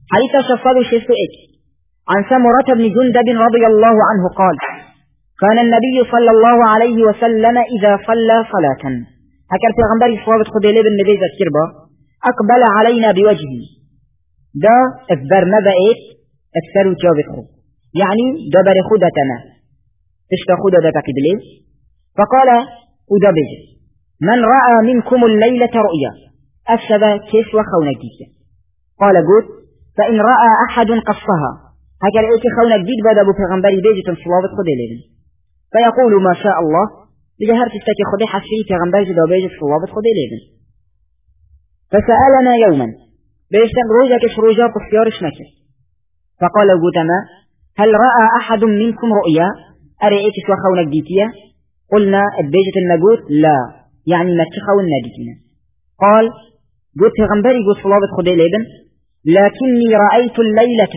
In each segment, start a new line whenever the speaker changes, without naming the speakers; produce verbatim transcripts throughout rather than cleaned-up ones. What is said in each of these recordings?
حديث شفاظ الشيستئك عن سمرة بن جندب رضي الله عنه قال كان النبي صلى الله عليه وسلم إذا صلى صلاة هكذا في غنبري صوابت خديلي بن نبي ذكربا أقبل علينا بوجهه دا اثبر مبئت اكثر جابت خو يعني دبر خودتنا تشتا خودة تكدلي فقال أدبج من رأى منكم الليلة رؤيا أفسد كيس وخونجيك قال قلت فإن رأى أحد قصها هكذا إيكي خونجيك بدا أبو پیغمبري بيجة صلوات خديلي فيقول ما شاء الله بجهر تستكي خدي حسي پیغمبر جدا بيجة صلوات خديلي فسألنا يوما بيشتن روجك شروجا بخيارش نكر فقال قلتما هل رأى أحد منكم رؤيا أرئيك سوى خونك ديتيا قلنا البيجة النقود لا يعني ما تخون ناديتنا قال قلت غنبري قلت صلابة خدي ليبن لكني رأيت الليلة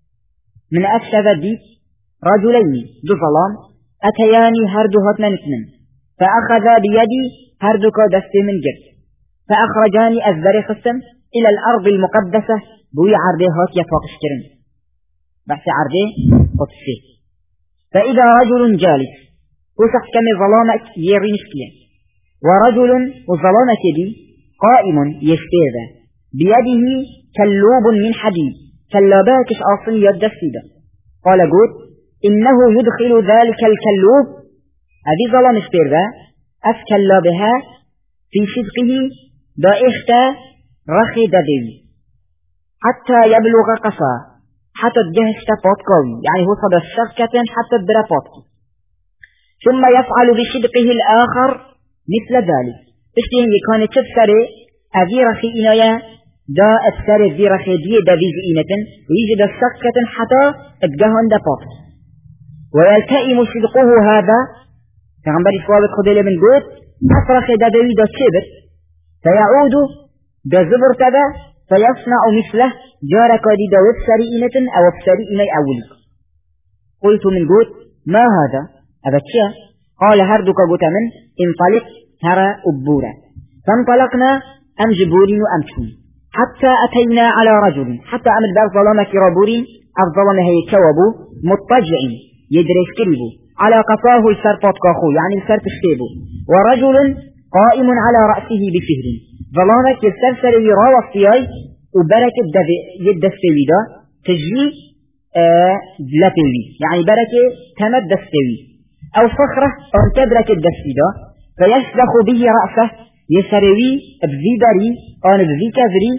من أفسد ديت رجلين ذو ظلام أتياني هردو هتنا نتنم فأخذا بيدي هردك دستي من جد فأخرجاني أزبري خصم إلى الأرض المقدسة بوي عرضي هات يتوقش كرن بحث عرضي قدسي فإذا رجل جالس وسح كم ظلامة يرينش كيه ورجل وظلامة دي قائم يشتيذ بيده كلوب من حديد كلاباكش أصل يد السيدة قال قد إنه يدخل ذلك الكلوب هذه ظلام اشتيذ أفكلابها في شدقه دائختا رخي دذي حتى يبلغ قصا حتى تجهش بوتكوي يعني هو صدى الشركة حتى تبرى بوتكي ثم يفعل بشدقه الآخر مثل ذلك تشتين يكون تفسري أذي رخي إنايا دا أفسر ذي رخي دي دا ذي إنة ويجد الشركة حتى تجهن دا بوتكي ويلتئم شدقه هذا فغنبري سوابت خديلة من قوت أفرخي دا ذي دا شبر فيعود دا زبر تبا فيصنع مثله جارك دي دا وفسري إنة أو وفسري إني أولي قلت من قوت ما هذا أبتشا قال هردك قوت من انطلق ترى أبورا فانطلقنا أم جبورين وأمشون حتى أتينا على رجل حتى أمد بار ظلامك رابورين أفضل هي كوابو مضطجعين يدرس كريبو على قفاه السرطات كاخو يعني السرط الشيبو ورجل قائم على رأسه بفهر ظلامك يستفسر وراء الصياي وبركة يدستوي دا تجي آه لتوي يعني بركة تمد دستوي أو صخرة أو تدرك الدستي دا فيسلخ به رأسه يسروي بذي بري أو بذي كذري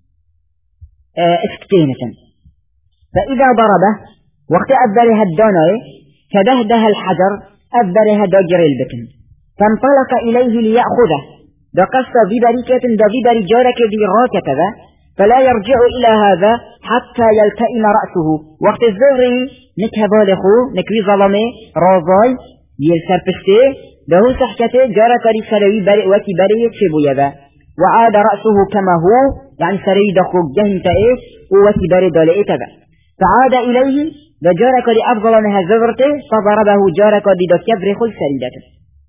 آه اسكتينة فإذا ضربه وقت أبرها الداناء كدهده الحجر أبرها دجر البكن فانطلق إليه ليأخذه دا قصة ذي بريكة دا ذي بري جارك ذي راكة ذا فلا يرجع إلى هذا حتى يلتئم رأسه وقت الزغري نكهبالخو نكوي ظلمي رازاي يلسربشته ده سحكته جارك ذي سروي بري وكي بري يتشبو يذا وعاد رأسه كما هو يعني سروي دخوك جهنته وكي بري دالئت ذا فعاد إليه ده جارك ذي أفضل منها زغرته فضربه جارك ذي دا كبرخ السريدته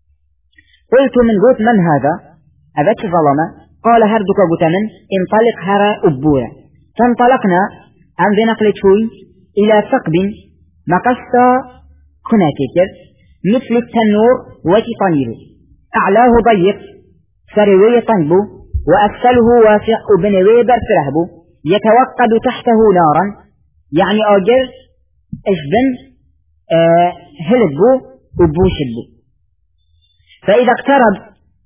قلت من قلت من هذا أبك ظلمة قال هردك قتمن انطلق هرى أبورا فانطلقنا عند نقل شوي إلى ثقب مقصة كناتيكر مثل التنور وكطنير أعلاه ضيق سروي طنبو وأسفله واسع وبنوي برفرهبو يتوقد تحته نارا يعني أجر أجبن آه هلبو وبوشبو فإذا اقترب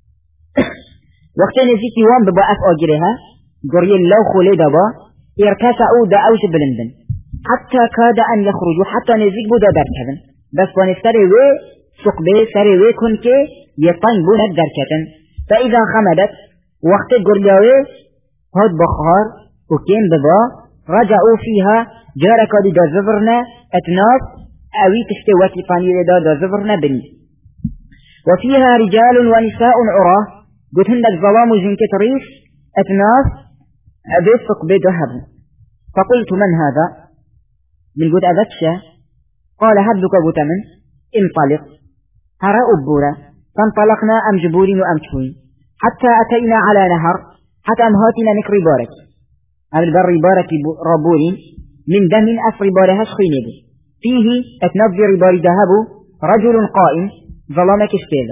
وقت نزيكي وان ببقف أجرها قريل لو خلي دبا ارتسعوا دا أوش بلندن حتى كاد أن يخرجوا حتى نزيك بدا دركبن بس وان سريوي سقبي سريوي كنكي يطنبون الدركتن فإذا خمدت وقت قريوي هاد بخار وكين ببا رجعوا فيها جارك دا زفرنا اتناف أوي تشتوكي طانير دا دا زفرنا بني وفيها رجال ونساء عراه قلت هندك ظلام جنك تريش أتناف أبسق بدهب فقلت من هذا من قد أذكشة قال هدك قلت من انطلق هرى أبورا فانطلقنا أم جبور وأم شوي حتى أتينا على نهر حتى أمهاتنا نكري بارك عمل بر ربارك ربوري من دم أف ربارها شخيني بي فيه اتنبي رباري ذهبه رجل قائم ظلامك اشتيلا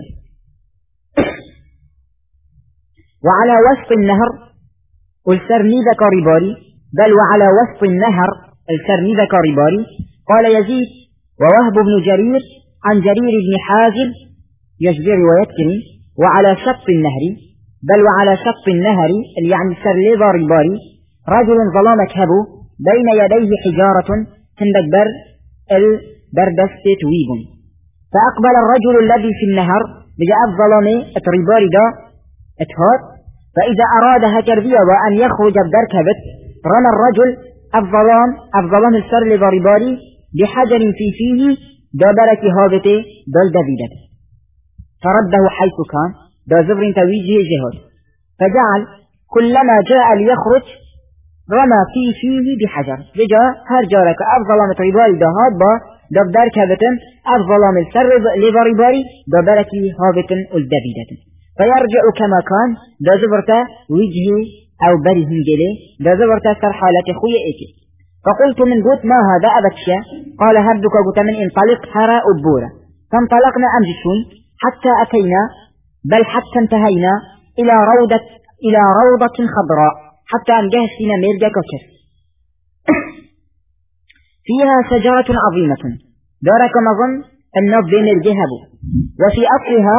وعلى وسط النهر السرني ذاك رباري بل وعلى وسط النهر السرني ذاك رباري قال يزيد ووهب بن جرير عن جرير بن حازم يجبر ويذكري وعلى شط النهر بل وعلى شط النهر اللي يعني سرليضا رباري رجل ظلامك هبو بين يديه حجارة هندك بر البردست تويب فأقبل الرجل الذي في النهر بجاء الظلامي اترباري دا اتهات فإذا أراد هكربية وأن يخرج بدركبت رمى الرجل الظلام الظلام السرليضا رباري بحجر في فيه دابرك هابته دل دبيدت فرده حيث كان دا زبر تويجه جهد فجعل كلما جاء ليخرج رمى في فيه بحجر لجا هر جارك أفضلام رباري دا هاد با دبدار كابتن أفضلام السر لباري دا بركي هابتن الدبيدة فيرجع كما كان دا زبرتا وجهي أو بريهم جلي دا زبرتا سر حالة خوية إيكي فقلت من قلت ما هذا أبكشا قال هردك قلت من انطلق هراء البورة فانطلقنا أمجشون حتى أتينا بل حتى انتهينا إلى روضة إلى روضة خضراء حتى أنجه فينا ميرجا كوكر فيها شجرة عظيمة دارك مظن النظ بين الجهب وفي أصلها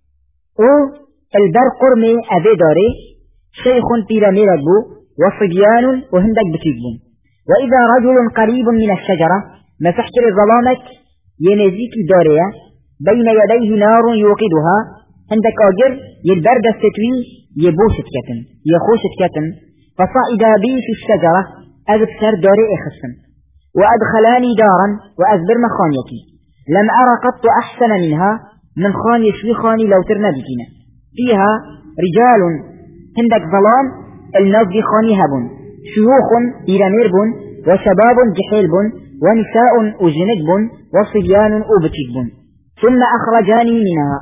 البر قرمي أبي داري شيخ بيراميرجو وصبيان وهندك بتيجون وإذا رجل قريب من الشجرة مسحت الظلامك ينزيك دارية بين يديه نار يوقدها عندك أجر يلبرد الستوي يبوشت كتن يخوشت كتن فصعد بي في الشجرة أذكر داري إخصن وأدخلاني دارا وأزبر مخانيتي لم أرى قط أحسن منها من خاني شوي خاني لو ترنا بكنا فيها رجال عندك ظلام الناس خاني هبن شيوخ إيرامير بن وشباب جحيل بن ونساء أجنك بن وصبيان أبتك بن ثم أخرجاني منها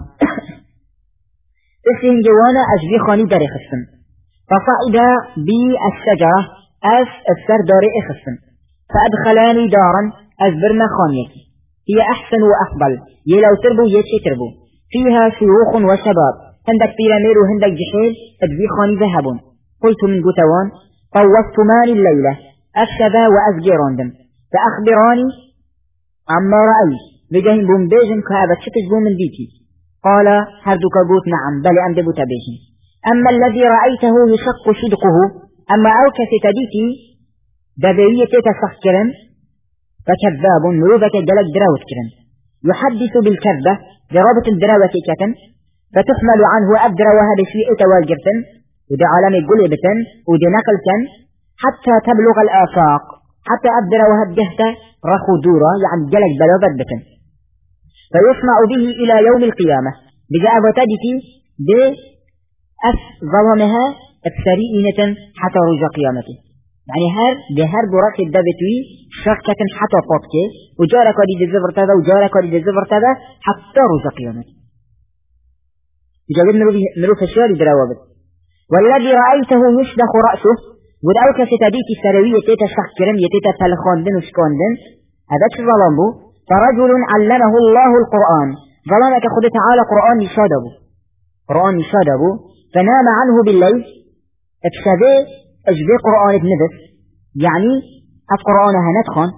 اسم جوانا أجبي خاني داري خصن فصعد بي الشجرة أس السر داري خصن فأدخلاني دارا أزبرنا خانيتي هي أحسن وأفضل يلو تربو يتشي تربو فيها شيوخ وشباب عندك بيرامير وهندك جحيل أجبي خاني ذهب قلت من قتوان طوفت مالي الليلة أشبا وأزجيراندم فأخبراني عما رأيت بجهن بومبيجن كابت شتجبو من ديتي قال هردك قوت نعم بل أندبو تبيجن أما الذي رأيته يشق شدقه أما أوكس تديتي دبيية تسخكرن فكذاب نروبك جلد دراوت كرن يحدث بالكذبة جرابة الدراوة كتن فتحمل عنه أبدر وهذا شيء توالجرتن ودي عالمي قلبتن ودي نقلتن حتى تبلغ الآفاق حتى أبدر وهدهت رخو دورا يعني جلد بلوبت بتن فيصنع به إلى يوم القيامة بجاء وتدتي دي أف ظلمها السريئنة حتى رجع قيامته يعني هر بهر براك الدبتوي شركة حتى فوتك وجارك ودي الزفر تذا وجارك ودي الزفر تذا حتى رجع قيامته يجب نروف الشوال دراوبت والذي رأيته يشدخ رأسه ودعوك ستديك السروية تيتا شخكرن يتيتا تلخوندن وشكوندن هذا ظلمه فرجل علمه الله القرآن ظلمك خد تعالى قرآن يشادبه قرآن يشادبه فنام عنه بالليل اكشبه اجبه قرآن بنبس يعني القرآن هندخن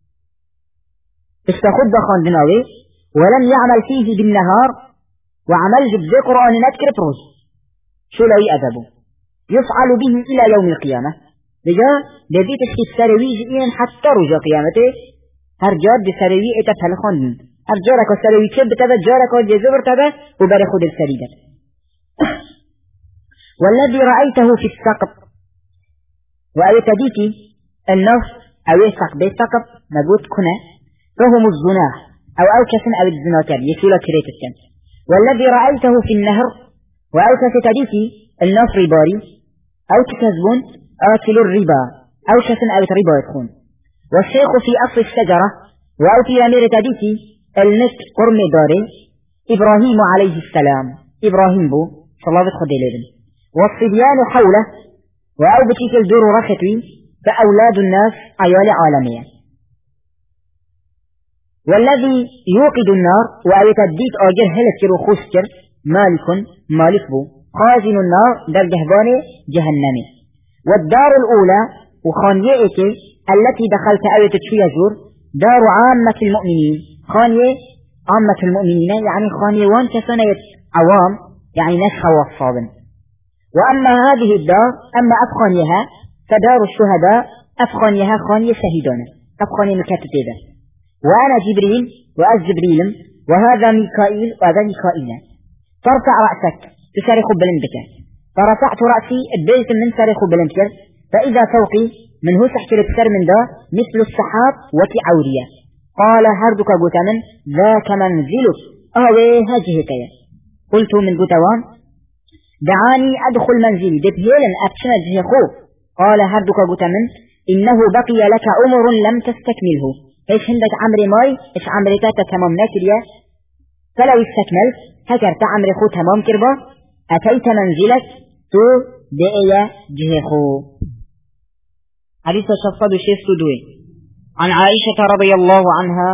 استخد بخان دناوي ولم يعمل فيه بالنهار وعمل جبه قرآن نذكر بروز شو لو يأذبه يفعل به إلى يوم القيامة لجا لذيت السروي جئين حتى رجع قيامته هرجاد بسروي اتفلخن هرجارك والسروي كب تبا جارك والجزبر تبا وبرخد السريدة والذي رأيته في السقب وأيتديتي النص أو السقب السقب نقول كنا فهم الزناح أو أوكسن أو الزناتر يسول كريت الشمس والذي رأيته في النهر وأوكس تديتي النص رباري أو تكذبون آكل الربا أوكسن أو ربا يدخون والشيخ في أصل الشجرة وأو في أمير تديتي النسك قرم داري إبراهيم عليه السلام إبراهيم بو صلى الله عليه وسلم والصبيان حوله وأو بتيك الدور رختوي فأولاد الناس عيال عالمية. والذي يوقد النار وأيتديك أجر هلكر وخسكر مالك مالك بو خازن النار در جهبان جهنمي. والدار الأولى وخانيئك التي دخلت أويت فيها زور دار عامة المؤمنين، خانية عامة المؤمنين يعني خانية وان كسنة عوام يعني نشخة وصابا. وأما هذه الدار أما أفخانيها فدار الشهداء أفخانيها خانية شهيدون أفخانية مكتتبة. وأنا جبريل وأز جبريل وهذا ميكائيل وهذا ميكائيل. ترفع رأسك تسارخ بلندك، فرفعت رأسي البيت من سارخ بلندك فإذا فوقي من هو سحت الكسر من دا مثل السحاب وكعورية. قال هردك قتمن ذاك منزلك أهوي هجهك. قلت من قتوان دعاني أدخل منزلي دبهيلا أبشن جهخو. قال هردك قتمن إنه بقي لك أمر لم تستكمله. إيش عندك عمري ماي إيش عمري تاتا تمام ناكريا فلو استكملت هكرت عمري خو تمام كربا أتيت منزلك تو دئيا جهخو. حديث شفاد شيء سدوي عن عائشة رضي الله عنها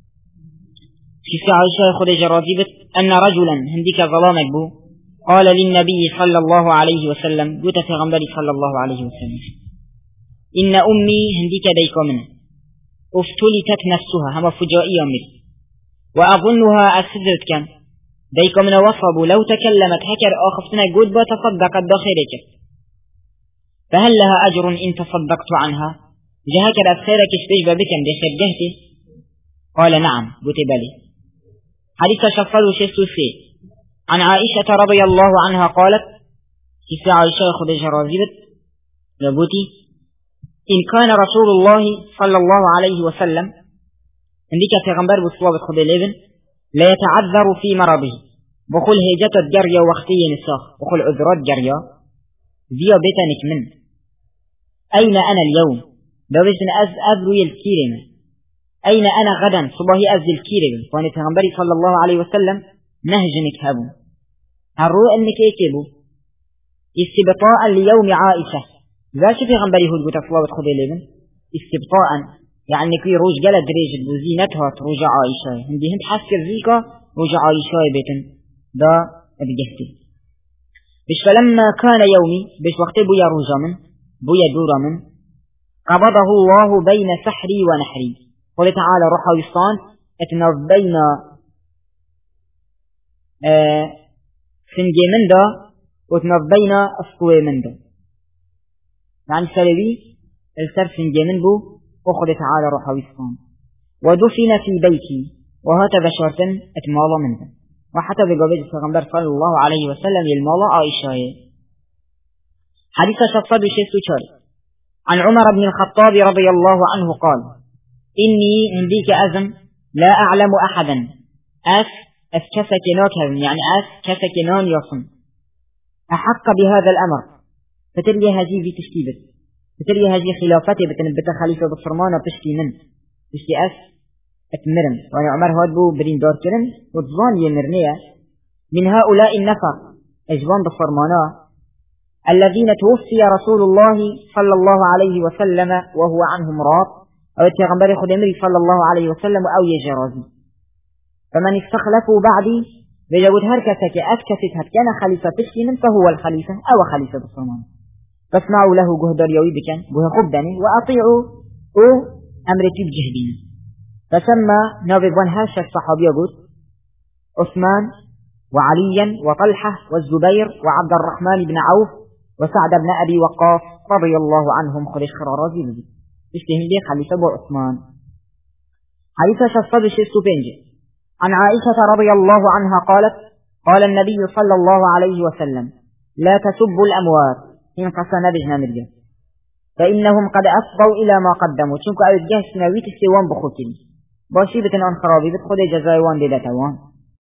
في عائشة خديجة راضية أن رجلا هنديك ظلامك بو قال للنبي صلى الله عليه وسلم قلت في غنبري صلى الله عليه وسلم إن أمي هنديك ديكو منه افتلتت نفسها هم فجائية منه وأظنها أسدرت كان ديكو منه وصبوا لو تكلمت هكر آخفتنا قد بتصدقت داخلك فهل لها أجر إن تصدقت عنها جهك أبخيرك اشبه بكم دي خير جهتي. قال نعم بتبالي. حديث شفر شستو سي عن عائشة رضي الله عنها قالت في عائشة خديجة راضية يبوتي إن كان رسول الله صلى الله عليه وسلم عندك في غنبر بصواب خدي الابن لا يتعذر في مرضه بقول هيجة الجرية وقتي نساخ بقول عذرات جرية ذي بيتنك من أين أنا اليوم دويش من أز أبروي الكيرم أين أنا غدا صباحي أز الكيرم وأن تغنبري صلى الله عليه وسلم نهجنك هبو هرو أنك إيكيبو استبطاء ليوم عائشة ذا شفي غنبري هود قلت أصلاوة خذي لبن استبطاء يعني كي روج قلت ريج بزينتها روج عائشة هندي هند حسكر ذيكا روج عائشة بيتن دا أبجهتي بش فلما كان يومي بش وقت بويا روجا من بويا دورا من قبضه الله بين سحري ونحري. قال تعالى روح ويصان اتنف بين آه سنجي من دا واتنف بين اسقوي من دا يعني سلوي السر سنجي من بو وقال تعالى روح ويصان ودفن في بيتي وهكذا شرطا اتمالا من دا وحتى بقابل الصغمبر صلى الله عليه وسلم يلمالا عائشة. حديث شفاد شيستو شاري عن عمر بن الخطاب رضي الله عنه قال إني هنديك أزم لا أعلم أحدا أس أس كسكناك يعني أس كسكنان يصن أحق بهذا الأمر فتري هذه في تشكيبت فتري هذه خلافتي بتنبت خليفة بصرمانة تشكي من تشكي أس أتمرن وأنا عمر هادبو برين دار كرن وتظان يمرنية من هؤلاء النفر أجبان بصرمانة الذين توفي رسول الله صلى الله عليه وسلم وهو عنهم راض أو التغنبر خدمري صلى الله عليه وسلم أو يجرازي فمن استخلفوا بعدي بجود هركتك أكتفت هكذا خليفة تشكي من فهو الخليفة أو خليفة بصرمانة فاسمعوا له جهدر يوي بكن جه خبدني وأطيعوا أو أمرتي بجهدين. فسمى ناببان هاشا الصحابي يقول عثمان وعليا وطلحة والزبير وعبد الرحمن بن عوف وسعد بن أبي وقاص رضي الله عنهم خليش خرارازي بذي اشتهم بي خليفة أبو عثمان. حديثة شفاد الشيستو بنجي عن عائشة رضي الله عنها قالت قال النبي صلى الله عليه وسلم لا تسبوا الأموات إن قصنا بجنا مرجع فإنهم قد أفضوا إلى ما قدموا شنكو أو الجهش نويت السيوان بخوتين باشي بتنان خرابي بتخذ جزايوان لدتوان